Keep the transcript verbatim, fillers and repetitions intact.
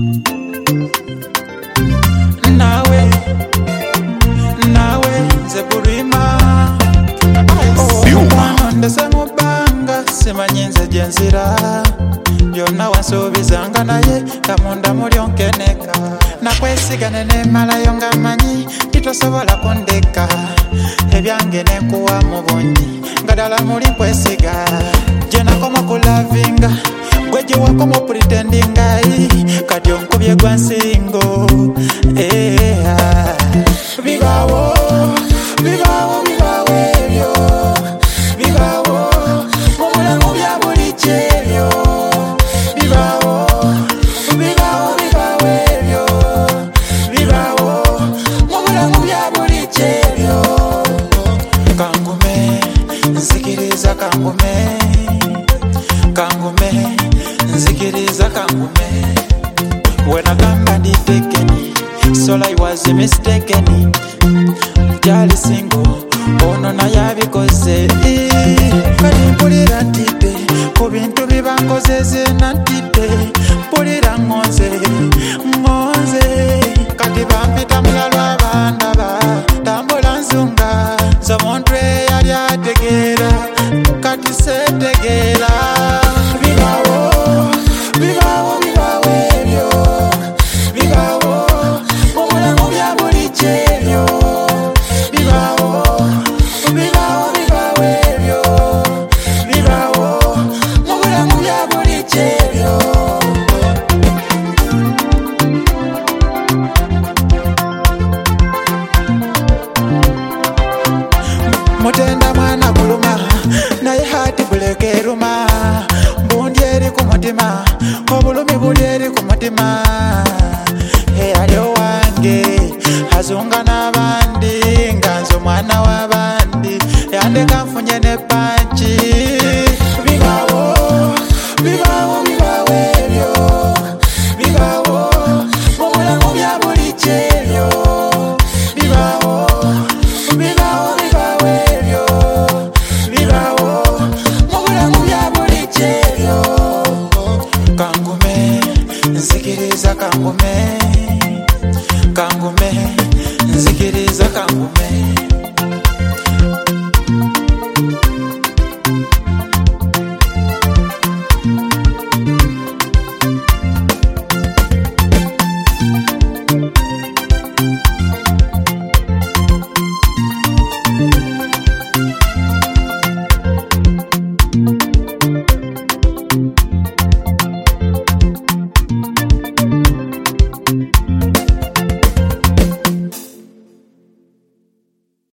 nawe nawe nze bulima ndese mubanga simanyi nze gyenzira byonna wansuubizanga naye kamunda mulyonkeneka nakwesigane nemalayo nga manyi titosobola kundeka ebyange nekuwa mu bungi nga ddala muli nkwesiga gye nakoma kulavinga gwe gye wakoma opretendinga kati onkubye gwa nsingo bibawo bibawo bibawo ebyo bibawo mu bulamu bya bulijjo ebyo bibawo bibawo bibawo ebyo bibawo mu bulamu bya bulijjo ebyo kangume nzikiriza kangume kangume nzikiriza kangume wenagamba ndi tekeni sola I was mistaken jali single ono naye abikoze kati mpulira ntidde ku bintu bibankozeze nantidde mpulira ngonze ngonze kati bampita mulalo abandaba tambula nzunga z'omuntu eyali ategeera kati setegeera bibawo bibawo bibawo ebyo bibawo mu bulamu bya bulijjo ebyo bibawo bibawo bibawo ebyo bibawo mu bulamu bya bulijjo ebyo mutenda mwana kuluma naye hati buleka eruma mbundi eri ku mutima obulumi buli eri ku mutima eyali owange azunga n'abandi nga nze omwana w'abandi yandeka nfunye ne panki bibawo bibawo bibawo ebyo bibawo mu bulamu bya bulijjo ebyo bibawo bibawo bibawo ebyo bibawo mu bulamu bya bulijjo ebyo kangume nzikiriza kangume kangume nzikiriza kangume